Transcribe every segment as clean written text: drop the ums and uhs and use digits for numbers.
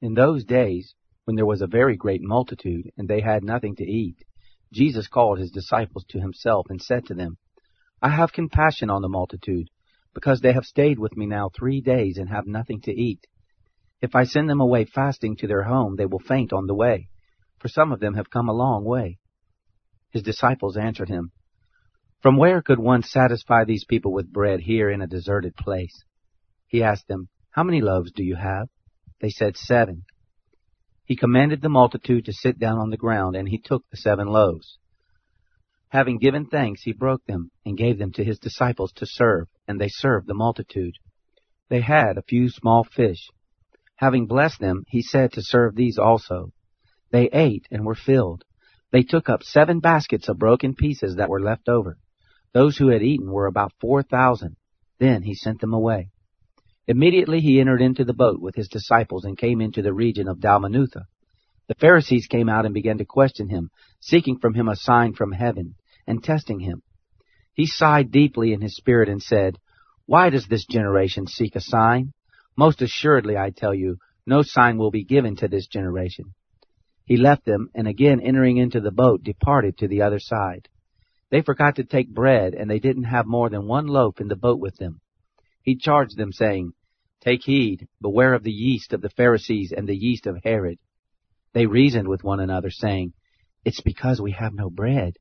In those days, when there was a very great multitude, and they had nothing to eat, Jesus called his disciples to himself, and said to them, I have compassion on the multitude, because they have stayed with me now 3 days, and have nothing to eat. If I send them away fasting to their home, they will faint on the way, for some of them have come a long way. His disciples answered him, From where could one satisfy these people with bread here in a deserted place? He asked them, How many loaves do you have? They said, 7. He commanded the multitude to sit down on the ground, and he took the 7 loaves. Having given thanks, he broke them, and gave them to his disciples to serve, and they served the multitude. They had a few small fish. Having blessed them, he said to serve these also. They ate and were filled. They took up 7 baskets of broken pieces that were left over. Those who had eaten were about 4,000. Then he sent them away. Immediately he entered into the boat with his disciples and came into the region of Dalmanutha. The Pharisees came out and began to question him, seeking from him a sign from heaven, and testing him. He sighed deeply in his spirit and said, Why does this generation seek a sign? Most assuredly, I tell you, no sign will be given to this generation. He left them, and again entering into the boat, departed to the other side. They forgot to take bread, and they didn't have more than 1 loaf in the boat with them. He charged them, saying, Take heed, beware of the yeast of the Pharisees and the yeast of Herod. They reasoned with one another, saying, It's because we have no bread.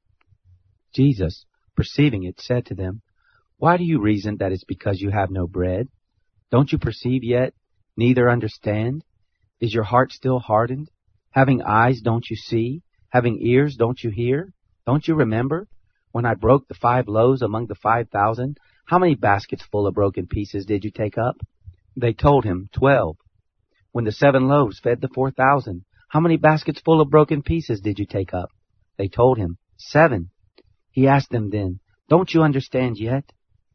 Jesus, perceiving it, said to them, Why do you reason that it's because you have no bread? Don't you perceive yet, neither understand? Is your heart still hardened? Having eyes, don't you see? Having ears, don't you hear? Don't you remember? When I broke the 5 loaves among the 5,000, how many baskets full of broken pieces did you take up? They told him, 12. When the 7 loaves fed the 4,000, how many baskets full of broken pieces did you take up? They told him, 7. He asked them then, Don't you understand yet?